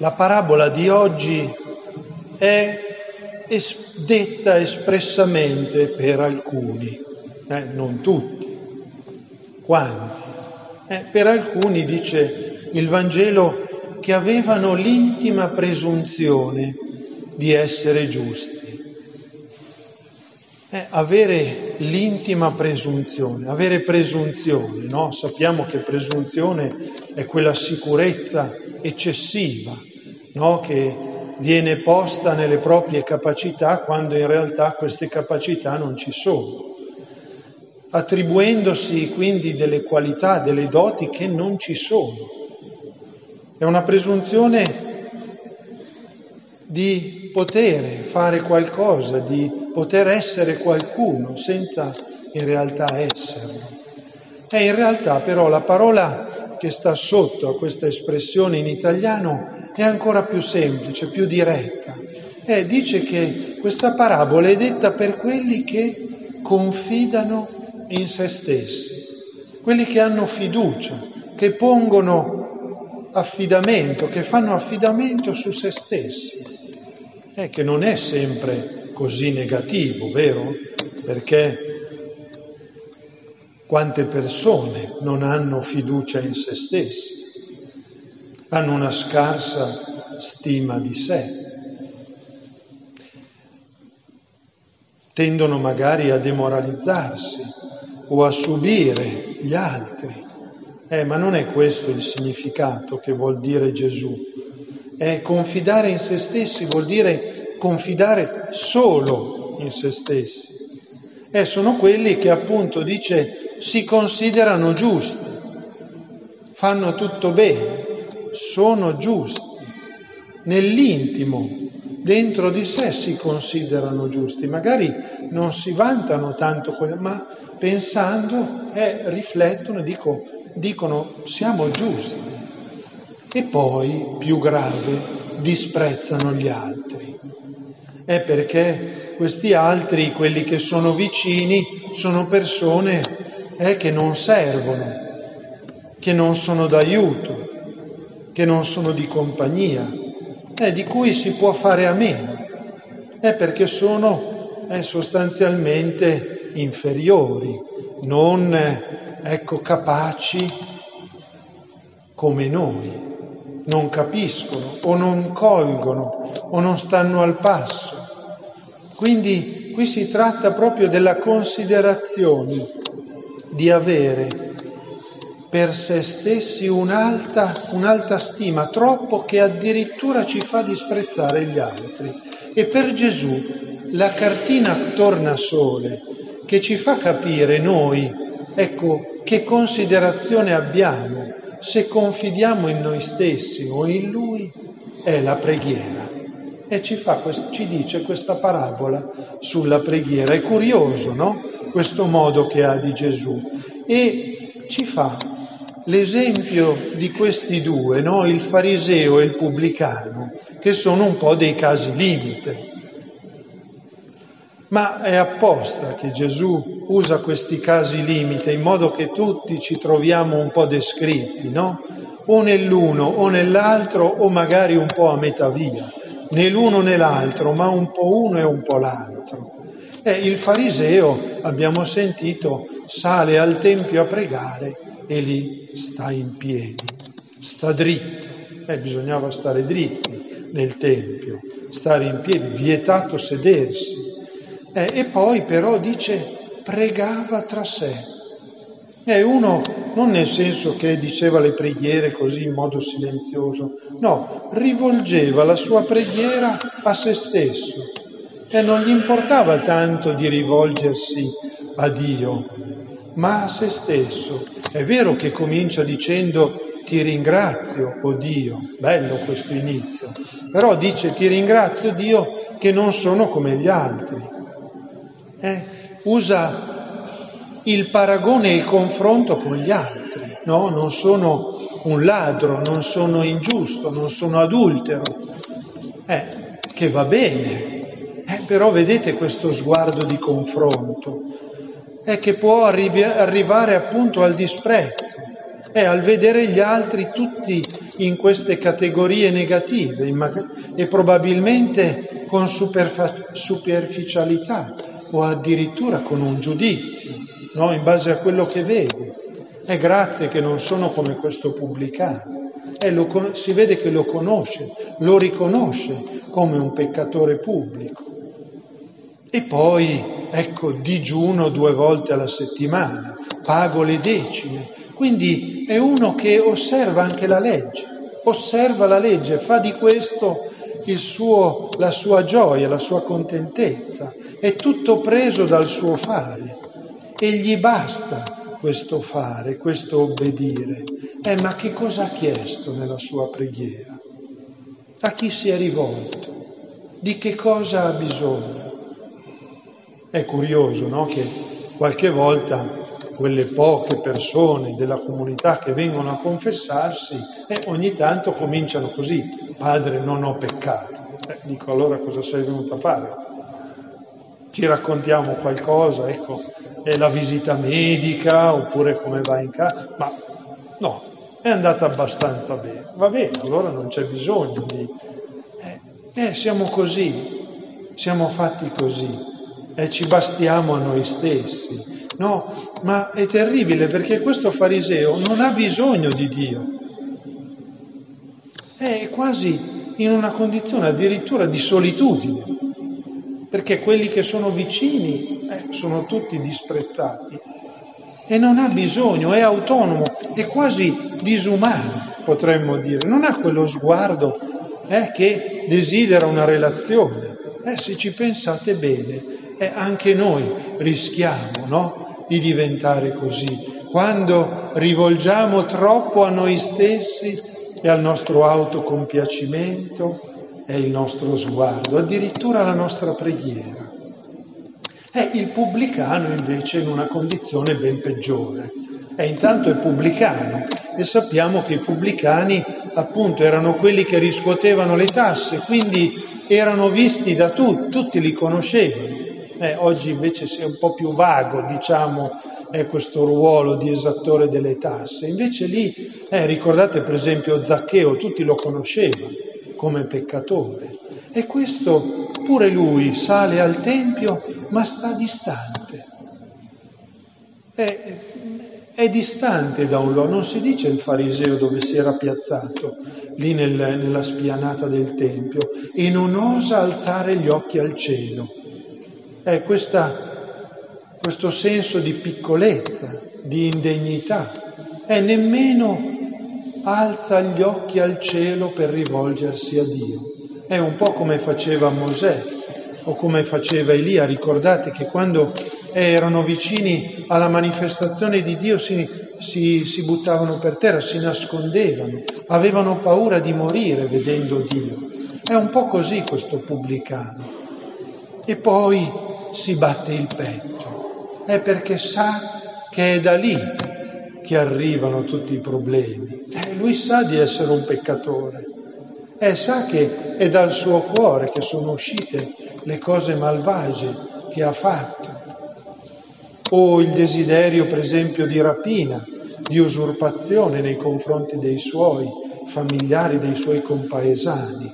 La parabola di oggi è detta espressamente per alcuni, non tutti, quanti? Per alcuni, dice il Vangelo, che avevano l'intima presunzione di essere giusti. Avere l'intima presunzione, avere presunzione, no? Sappiamo che presunzione è quella sicurezza eccessiva, no? Che viene posta nelle proprie capacità quando in realtà queste capacità non ci sono, attribuendosi quindi delle qualità, delle doti che non ci sono. È una presunzione di poter fare qualcosa, di poter essere qualcuno senza in realtà esserlo. E in realtà però la parola che sta sotto a questa espressione in italiano è ancora più semplice, più diretta. Dice che questa parabola è detta per quelli che confidano in se stessi, quelli che hanno fiducia, che pongono affidamento, che fanno affidamento su se stessi. Che non è sempre così negativo, vero? Perché quante persone non hanno fiducia in se stessi, hanno una scarsa stima di sé, tendono magari a demoralizzarsi o a subire gli altri. Ma non è questo il significato che vuol dire Gesù. Confidare in se stessi vuol dire confidare solo in se stessi. Sono quelli che appunto dice si considerano giusti, fanno tutto bene, sono giusti. Nell'intimo, dentro di sé si considerano giusti. Magari non si vantano tanto, ma pensando riflettono e dicono siamo giusti. E poi, più grave, disprezzano gli altri. Perché questi altri, quelli che sono vicini, sono persone che non servono, che non sono d'aiuto, che non sono di compagnia, di cui si può fare a meno, perché sono sostanzialmente inferiori, non capaci come noi. Non capiscono o non colgono o non stanno al passo. Quindi qui si tratta proprio della considerazione di avere per se stessi un'alta stima, troppo che addirittura ci fa disprezzare gli altri. E per Gesù la cartina tornasole che ci fa capire noi, che considerazione abbiamo se confidiamo in noi stessi o in Lui, è la preghiera. E ci dice questa parabola sulla preghiera. È curioso, no? Questo modo che ha di Gesù. E ci fa l'esempio di questi due, no? Il fariseo e il pubblicano, che sono un po' dei casi limite. Ma è apposta che Gesù usa questi casi limite in modo che tutti ci troviamo un po' descritti, no? O nell'uno o nell'altro o magari un po' a metà via, né l'uno né l'altro, ma un po' uno e un po' l'altro. Il fariseo, abbiamo sentito, sale al tempio a pregare e lì sta in piedi, sta dritto. Bisognava stare dritti nel tempio, stare in piedi, vietato sedersi. E poi però dice pregava tra sé. Uno non nel senso che diceva le preghiere così in modo silenzioso, no, rivolgeva la sua preghiera a se stesso e non gli importava tanto di rivolgersi a Dio, ma a se stesso. È vero che comincia dicendo ti ringrazio, oh Dio, bello questo inizio, però dice ti ringrazio Dio che non sono come gli altri. Usa il paragone e il confronto con gli altri, no? Non sono un ladro, non sono ingiusto, non sono adultero, che va bene, però vedete questo sguardo di confronto, che può arrivare appunto al disprezzo, al vedere gli altri tutti in queste categorie negative e probabilmente con superficialità o addirittura con un giudizio, no? In base a quello che vede. È grazie che non sono come questo pubblicano. Si vede che lo conosce, lo riconosce come un peccatore pubblico. E poi, ecco, digiuno 2 volte alla settimana, pago le decime. Quindi è uno che osserva anche la legge, osserva la legge, fa di questo la sua gioia, la sua contentezza. È tutto preso dal suo fare e gli basta questo fare, questo obbedire. Ma che cosa ha chiesto nella sua preghiera? A chi si è rivolto? Di che cosa ha bisogno? È curioso, no? Che qualche volta quelle poche persone della comunità che vengono a confessarsi ogni tanto cominciano così: padre, non ho peccato. Dico, allora cosa sei venuto a fare? Ci raccontiamo qualcosa, ecco, è la visita medica oppure come va in casa? Ma no, è andata abbastanza bene. Va bene, allora non c'è bisogno di... siamo così, siamo fatti così. Ci bastiamo a noi stessi. No, ma è terribile perché questo fariseo non ha bisogno di Dio. È quasi in una condizione addirittura di solitudine, perché quelli che sono vicini sono tutti disprezzati e non ha bisogno, è autonomo, è quasi disumano, potremmo dire. Non ha quello sguardo che desidera una relazione. Se ci pensate bene, anche noi rischiamo, no? Di diventare così. Quando rivolgiamo troppo a noi stessi e al nostro autocompiacimento e il nostro sguardo, addirittura la nostra preghiera. Il pubblicano invece è in una condizione ben peggiore. Intanto è pubblicano e sappiamo che i pubblicani appunto erano quelli che riscuotevano le tasse, quindi erano visti da tutti li conoscevano. Oggi invece si è un po' più vago, diciamo, questo ruolo di esattore delle tasse. Invece lì, ricordate per esempio Zaccheo, tutti lo conoscevano come peccatore. E questo, pure lui, sale al Tempio, ma sta distante. È distante da un luogo, non si dice il fariseo dove si era piazzato, lì nella spianata del Tempio, e non osa alzare gli occhi al cielo. Questo senso di piccolezza, di indegnità, nemmeno alza gli occhi al cielo per rivolgersi a Dio. È un po' come faceva Mosè o come faceva Elia. Ricordate che quando erano vicini alla manifestazione di Dio si buttavano per terra, si nascondevano, avevano paura di morire vedendo Dio. È un po' così questo pubblicano. E poi si batte il petto, perché sa che è da lì che arrivano tutti i problemi. Lui sa di essere un peccatore, sa che è dal suo cuore che sono uscite le cose malvagie che ha fatto. O il desiderio, per esempio, di rapina, di usurpazione nei confronti dei suoi familiari, dei suoi compaesani.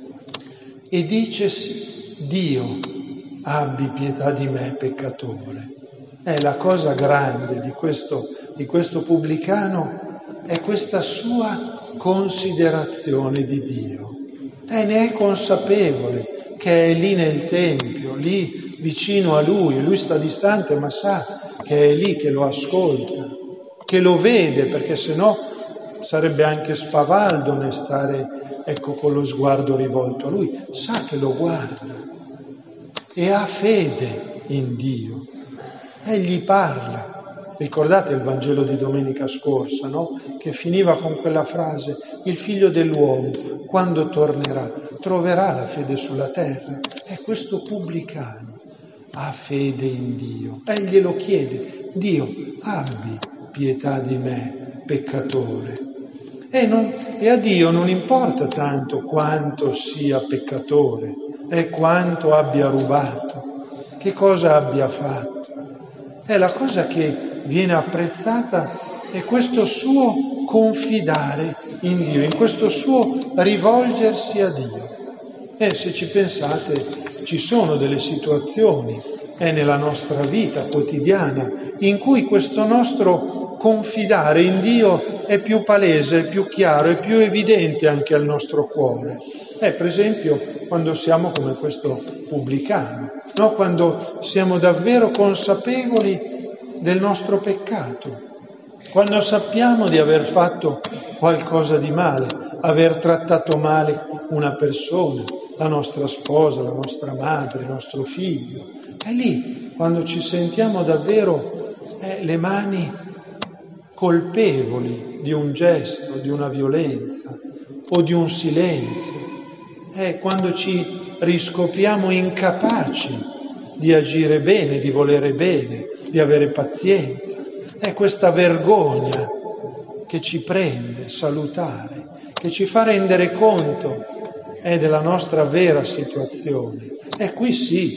E dice sì, Dio, abbi pietà di me, peccatore. La cosa grande di questo pubblicano è questa sua considerazione di Dio. Ne è consapevole che è lì nel Tempio, lì vicino a lui sta distante, ma sa che è lì che lo ascolta, che lo vede, perché sennò sarebbe anche spavaldo ne stare, con lo sguardo rivolto a lui. Sa che lo guarda e ha fede in Dio. Gli parla. Ricordate il Vangelo di domenica scorsa, no? Che finiva con quella frase: il figlio dell'uomo, quando tornerà, troverà la fede sulla terra. E questo pubblicano ha fede in Dio. Glielo chiede: Dio, abbi pietà di me, peccatore. E a Dio non importa tanto quanto sia peccatore, quanto abbia rubato, che cosa abbia fatto. La cosa che viene apprezzata è questo suo confidare in Dio, in questo suo rivolgersi a Dio. E se ci pensate, ci sono delle situazioni nella nostra vita quotidiana in cui questo nostro confidare in Dio è più palese, è più chiaro, è più evidente anche al nostro cuore. Per esempio quando siamo come questo pubblicano, no? Quando siamo davvero consapevoli del nostro peccato, quando sappiamo di aver fatto qualcosa di male, aver trattato male una persona, la nostra sposa, la nostra madre, il nostro figlio. È lì quando ci sentiamo davvero le mani colpevoli di un gesto, di una violenza o di un silenzio. È quando ci riscopriamo incapaci di agire bene, di volere bene, di avere pazienza. È questa vergogna che ci prende salutare, che ci fa rendere conto della nostra vera situazione. E qui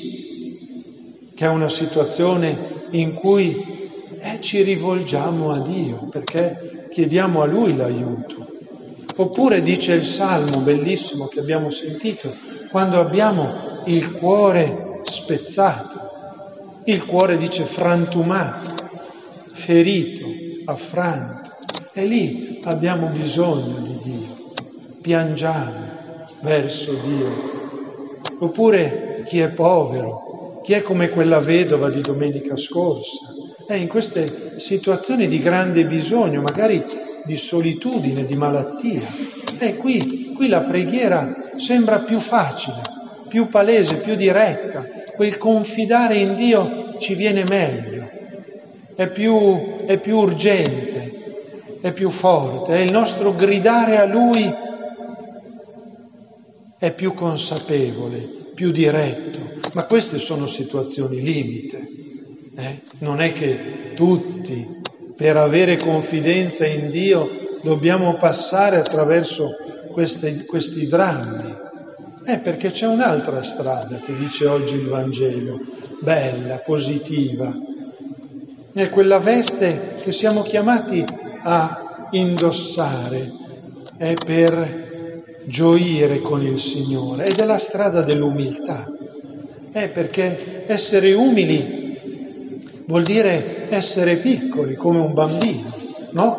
sì che è una situazione in cui ci rivolgiamo a Dio, perché chiediamo a Lui l'aiuto. Oppure dice il Salmo bellissimo che abbiamo sentito, quando abbiamo il cuore spezzato, il cuore dice frantumato, ferito, affranto, e lì abbiamo bisogno di Dio, piangiamo verso Dio. Oppure chi è povero, chi è come quella vedova di domenica scorsa, è in queste situazioni di grande bisogno, magari di solitudine, di malattia. E qui la preghiera sembra più facile, più palese, più diretta. Quel confidare in Dio ci viene meglio, è più urgente, è più forte, è il nostro gridare a Lui è più consapevole, più diretto. Ma queste sono situazioni limite. Non è che tutti, per avere confidenza in Dio, dobbiamo passare attraverso questi drammi. Perché c'è un'altra strada che dice oggi il Vangelo, bella, positiva. È quella veste che siamo chiamati a indossare per gioire con il Signore, ed è la strada dell'umiltà. Perché essere umili vuol dire essere piccoli come un bambino, no?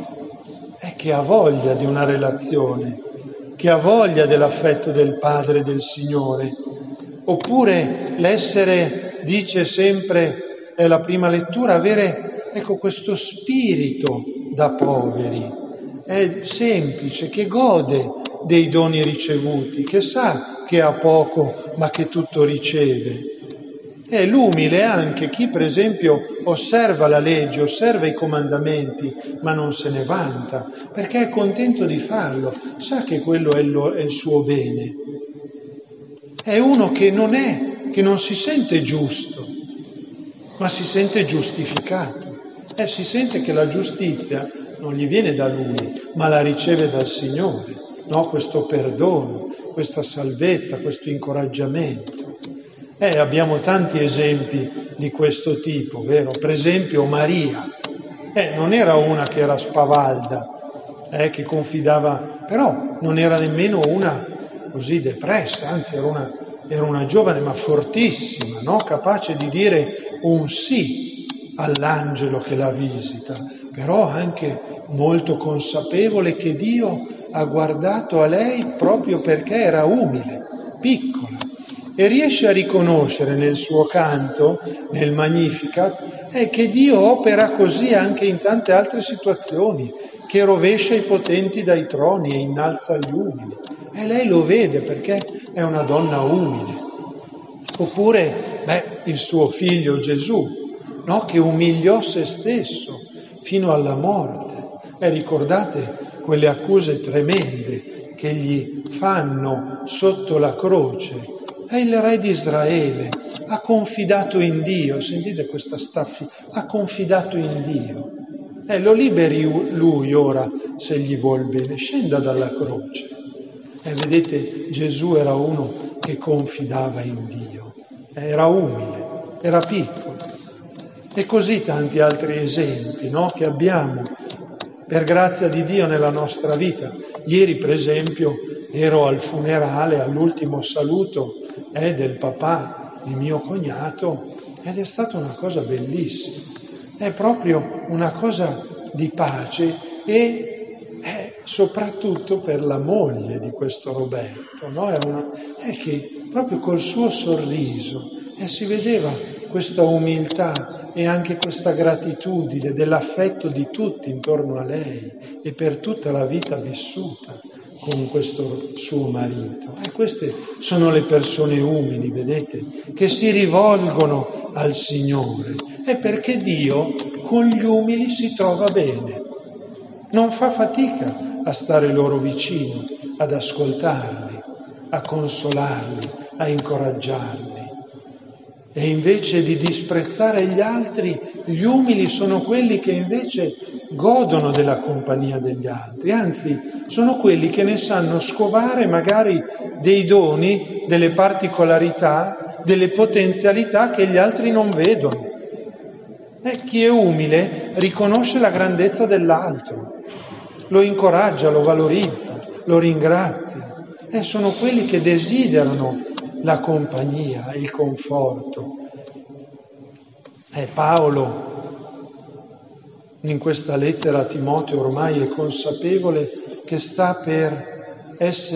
Che ha voglia di una relazione, che ha voglia dell'affetto del Padre e del Signore. Oppure l'essere, dice sempre la prima lettura, avere questo spirito da poveri, è semplice, che gode dei doni ricevuti, che sa che ha poco ma che tutto riceve. E l'umile è anche chi, per esempio, osserva la legge, osserva i comandamenti, ma non se ne vanta, perché è contento di farlo, sa che quello è il suo bene. È uno che non si sente giusto, ma si sente giustificato. Si sente che la giustizia non gli viene da lui, ma la riceve dal Signore, no? Questo perdono, questa salvezza, questo incoraggiamento. Abbiamo tanti esempi di questo tipo, vero? Per esempio Maria, non era una che era spavalda, che confidava, però non era nemmeno una così depressa, anzi era una giovane ma fortissima, no? Capace di dire un sì all'angelo che la visita, però anche molto consapevole che Dio ha guardato a lei proprio perché era umile, piccola. E riesce a riconoscere nel suo canto, nel Magnificat, che Dio opera così anche in tante altre situazioni, che rovescia i potenti dai troni e innalza gli umili. E lei lo vede perché è una donna umile. Oppure, il suo figlio Gesù, no? Che umiliò se stesso fino alla morte. Ricordate quelle accuse tremende che gli fanno sotto la croce. E il re di Israele ha confidato in Dio, sentite questa ha confidato in Dio. Lo liberi lui ora se gli vuol bene, scenda dalla croce. Vedete, Gesù era uno che confidava in Dio, era umile, era piccolo. E così tanti altri esempi, no? Che abbiamo per grazia di Dio nella nostra vita. Ieri, per esempio, ero al funerale, all'ultimo saluto del papà di mio cognato, ed è stata una cosa bellissima. È proprio una cosa di pace e soprattutto per la moglie di questo Roberto, no? È che proprio col suo sorriso si vedeva questa umiltà e anche questa gratitudine dell'affetto di tutti intorno a lei e per tutta la vita vissuta con questo suo marito. E queste sono le persone umili, vedete, che si rivolgono al Signore. È perché Dio con gli umili si trova bene, non fa fatica a stare loro vicino, ad ascoltarli, a consolarli, a incoraggiarli. E invece di disprezzare gli altri, gli umili sono quelli che invece godono della compagnia degli altri, anzi sono quelli che ne sanno scovare magari dei doni, delle particolarità, delle potenzialità che gli altri non vedono. E chi è umile riconosce la grandezza dell'altro, lo incoraggia, lo valorizza, lo ringrazia. E sono quelli che desiderano la compagnia, il conforto. Paolo in questa lettera a Timoteo ormai è consapevole che sta per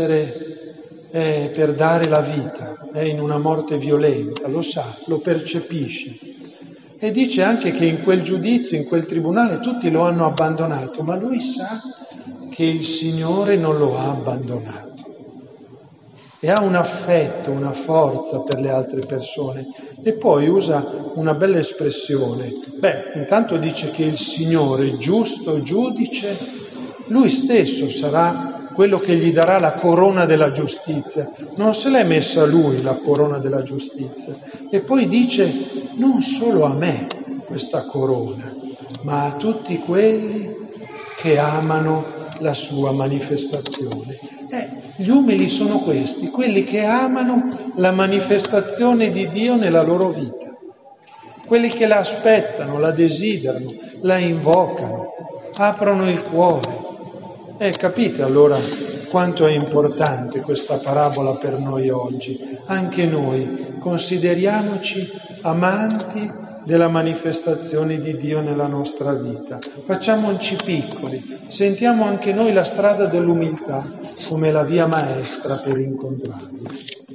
per dare la vita, è in una morte violenta, lo sa, lo percepisce. E dice anche che in quel giudizio, in quel tribunale, tutti lo hanno abbandonato, ma lui sa che il Signore non lo ha abbandonato. E ha un affetto, una forza per le altre persone. E poi usa una bella espressione. Intanto dice che il Signore, giusto giudice, Lui stesso sarà quello che gli darà la corona della giustizia. Non se l'è messa Lui la corona della giustizia. E poi dice, non solo a me questa corona, ma a tutti quelli che amano la sua manifestazione. Gli umili sono questi, quelli che amano la manifestazione di Dio nella loro vita, quelli che la aspettano, la desiderano, la invocano, aprono il cuore. Capite allora quanto è importante questa parabola per noi oggi? Anche noi consideriamoci amanti della manifestazione di Dio nella nostra vita. Facciamoci piccoli, sentiamo anche noi la strada dell'umiltà come la via maestra per incontrarlo.